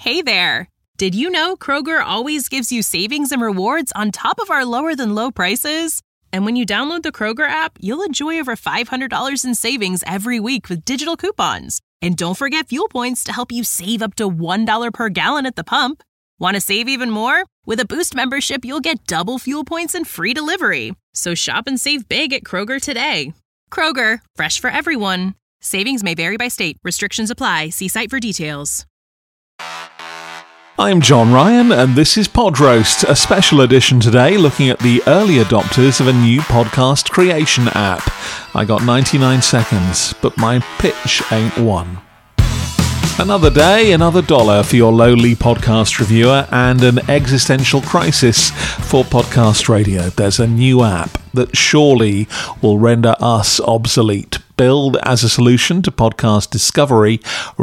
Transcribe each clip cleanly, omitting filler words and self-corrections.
Hey there! Did you know Kroger always gives you savings and rewards on top of our lower-than-low prices? And when you download the Kroger app, you'll enjoy over $500 in savings every week with digital coupons. And don't forget fuel points to help you save up to $1 per gallon at the pump. Want to save even more? With a Boost membership, you'll get double fuel points and free delivery. So shop and save big at Kroger today. Kroger, fresh for everyone. Savings may vary by state. Restrictions apply. See site for details. I'm John Ryan, and this is Pod Roast, a special edition today looking at the early adopters of a new podcast creation app. I got 99 seconds, but my pitch ain't one. Another day, another dollar for your lowly podcast reviewer, and an existential crisis for podcast radio. There's a new app that surely will render us obsolete. Billed as a solution to podcast discovery,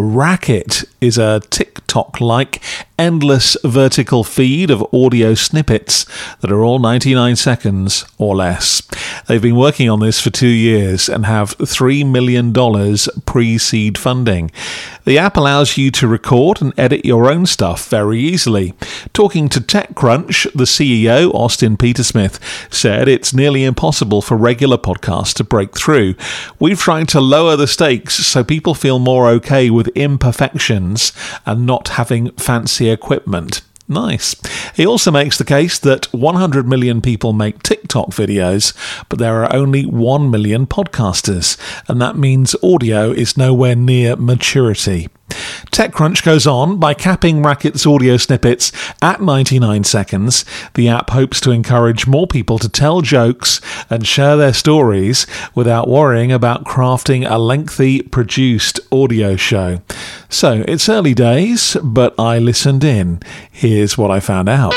Racket is a TikTok-like endless vertical feed of audio snippets that are all 99 seconds or less. They've been working on this for 2 years and have $3 million pre-seed funding. The app allows you to record and edit your own stuff very easily. Talking to TechCrunch, the CEO, Austin Petersmith, said it's nearly impossible for regular podcasts to break through. We've tried to lower the stakes so people feel more okay with imperfections and not having fancy equipment. Nice. He also makes the case that 100 million people make TikTok videos, but there are only 1 million podcasters, and that means audio is nowhere near maturity. TechCrunch goes on, by capping Racket's audio snippets at 99 seconds, the app hopes to encourage more people to tell jokes and share their stories without worrying about crafting a lengthy, produced audio show. So, it's early days, but I listened in. Here's what I found out.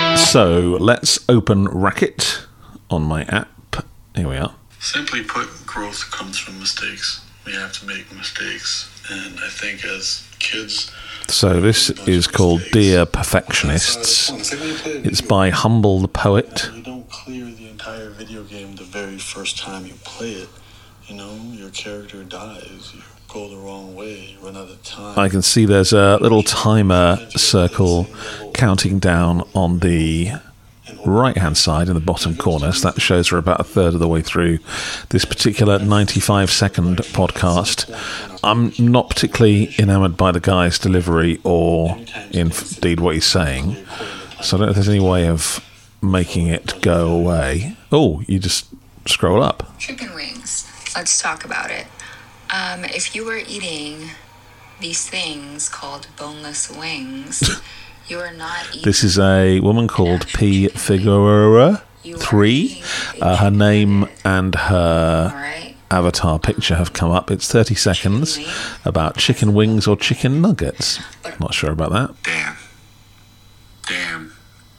So, let's open Racket on my app. Here we are. Simply put, growth comes from mistakes. We have to make mistakes. And I think as kids... So this is called Dear Perfectionists. It's by Humble the Poet. You don't clear the entire video game the very first time you play it. You know, your character dies. You go the wrong way. You run out of time. I can see there's a little timer circle counting down on the right-hand side in the bottom corner, so that shows we're about a third of the way through this particular 95-second podcast. I'm not particularly enamoured by the guy's delivery or indeed what he's saying, so I don't know if there's any way of making it go away. Oh, you just scroll up. Chicken wings. Let's talk about it. If you were eating these things called boneless wings... You are not eating. This is a woman called P. Figueroa 3. Her name and her avatar picture have come up. It's 30 seconds about chicken wings or chicken nuggets. Not sure about that. Damn.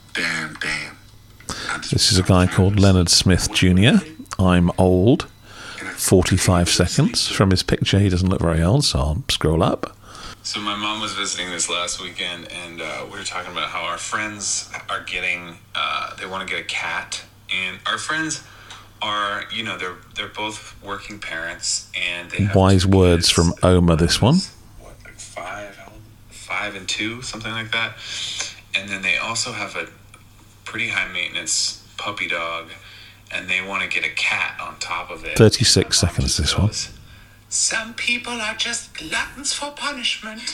This is a guy called Leonard Smith Jr. I'm old. 45 seconds. From his picture, he doesn't look very old, so I'll scroll up. So my mom was visiting this last weekend, and we were talking about how our friends are getting, they want to get a cat. And our friends are, you know, they're both working parents, and they have wise 2 words kids. from Oma, this one. What, like 5 and 2, something like that. And then they also have a pretty high maintenance puppy dog, and they want to get a cat on top of it. 36 seconds, this one. Some people are just gluttons for punishment.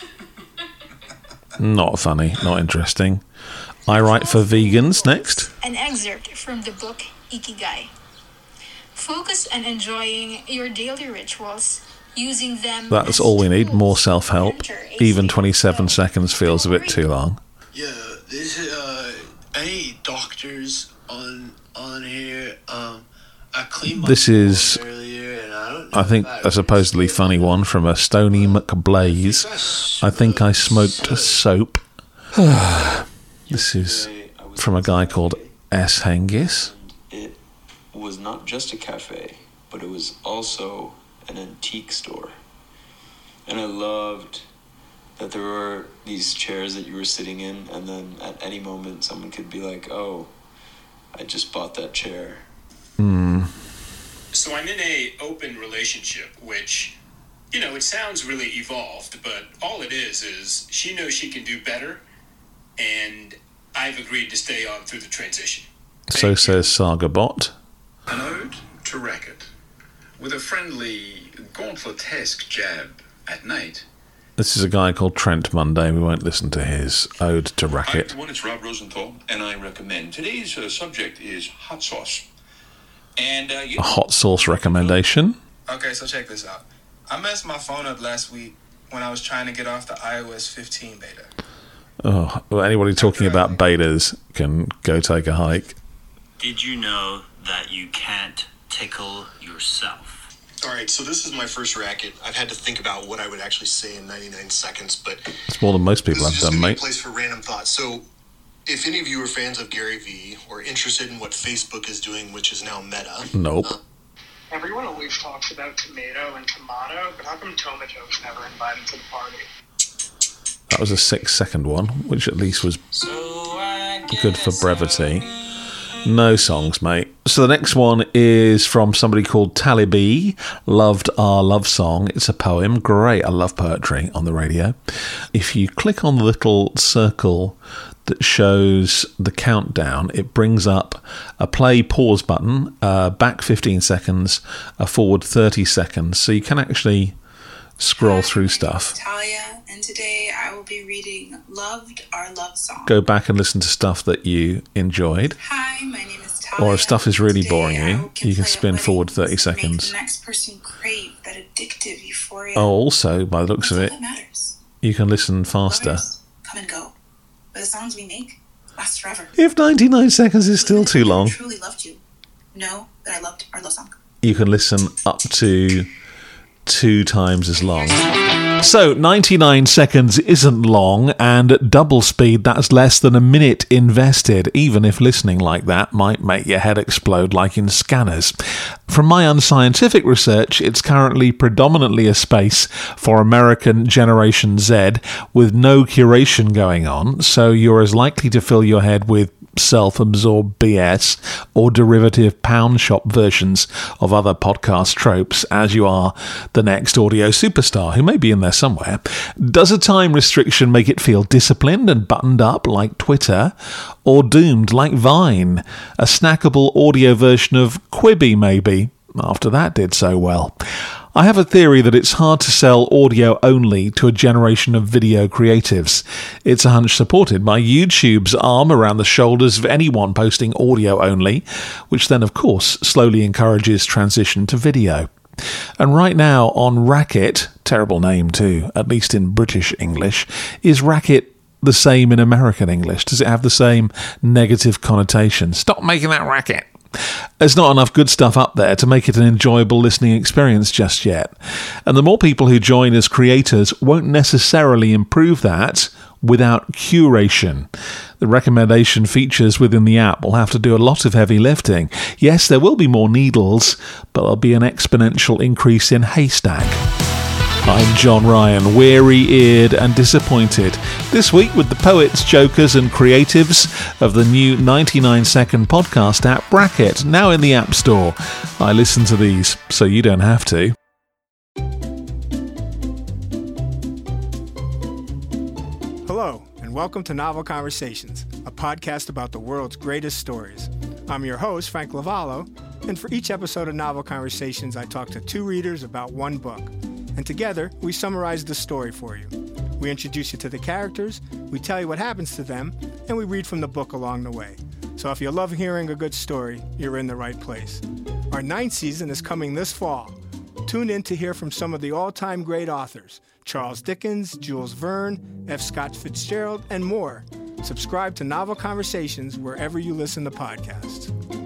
Not funny, not interesting. I write for vegans next. An excerpt from the book Ikigai. Focus on enjoying your daily rituals, using them. That's all we need, more self-help. Even 27 seconds feels a bit too long. Yeah, this any doctors on here? I cleaned my This is, earlier, and I think, a supposedly funny one from a Stony McBlaze. I think I smoked soap. This is from a guy called S. Hengis. It was not just a cafe, but it was also an antique store. And I loved that there were these chairs that you were sitting in, and then at any moment someone could be like, oh, I just bought that chair. So I'm in a open relationship, which it sounds really evolved, but all it is she knows she can do better, and I've agreed to stay on through the transition. So says Sagabot. An ode to racket, with a friendly, gauntlet-esque jab at night. This is a guy called Trent Monday. We won't listen to his ode to racket. Hi everyone, it's Rob Rosenthal, and I recommend. Today's subject is hot sauce. And a hot sauce recommendation. Okay, so check this out. I messed my phone up last week when I was trying to get off the iOS 15 beta. Oh, well, anybody talking about betas can go take a hike. Did you know that you can't tickle yourself? All right, so this is my first racket. I've had to think about what I would actually say in 99 seconds, but it's more than most people have done, mate. This is just a place for random thoughts. So, if any of you are fans of Gary Vee or interested in what Facebook is doing, which is now Meta, nope. Everyone always talks about tomato and tomato, but how come Tomato's never invited to the party? That was a 6-second one, which at least was good for brevity. No songs, mate. So the next one is from somebody called Talibi. Loved Our Love Song. It's a poem. Great. I love poetry on the radio. If you click on the little circle that shows the countdown, it brings up a play pause button, back 15 seconds, a forward 30 seconds. So you can actually scroll through stuff. Talia, and today I will be reading Loved Our Love Song. Go back and listen to stuff that you enjoyed. Hi, my name is Talia. Or if stuff is really boring you can spin forward 30 seconds. Make the next person crave that addictive euphoria. Oh, also, by the looks of it, you can listen faster. Lovers come and go, but the songs we make last forever. If 99 seconds is still too long, truly loved you. Know that I loved our love song. You can listen up to 2 times as long. So 99 seconds isn't long, and at double speed that's less than a minute invested, even if listening like that might make your head explode like in Scanners. From my unscientific research, it's currently predominantly a space for American Generation Z with no curation going on, so you're as likely to fill your head with self-absorbed BS or derivative pound shop versions of other podcast tropes as you are the next audio superstar who may be in there somewhere. Does a time restriction make it feel disciplined and buttoned up like Twitter, or doomed like Vine? A snackable audio version of Quibi maybe, after that did so well. I have a theory that it's hard to sell audio only to a generation of video creatives. It's a hunch supported by YouTube's arm around the shoulders of anyone posting audio only, which then of course slowly encourages transition to video. And right now on Racket, terrible name too, at least in British English, is Racket the same in American English? Does it have the same negative connotation? Stop making that racket. There's not enough good stuff up there to make it an enjoyable listening experience just yet. And the more people who join as creators won't necessarily improve that without curation. The recommendation features within the app will have to do a lot of heavy lifting. Yes, there will be more needles, but there'll be an exponential increase in haystack. I'm John Ryan, weary-eared and disappointed. This week with the poets, jokers and creatives of the new 99-second podcast app Racket, now in the App Store. I listen to these so you don't have to. Hello, and welcome to Novel Conversations, a podcast about the world's greatest stories. I'm your host, Frank Lavallo, and for each episode of Novel Conversations, I talk to 2 readers about one book. And together, we summarize the story for you. We introduce you to the characters, we tell you what happens to them, and we read from the book along the way. So if you love hearing a good story, you're in the right place. Our 9th season is coming this fall. Tune in to hear from some of the all-time great authors, Charles Dickens, Jules Verne, F. Scott Fitzgerald, and more. Subscribe to Novel Conversations wherever you listen to podcasts.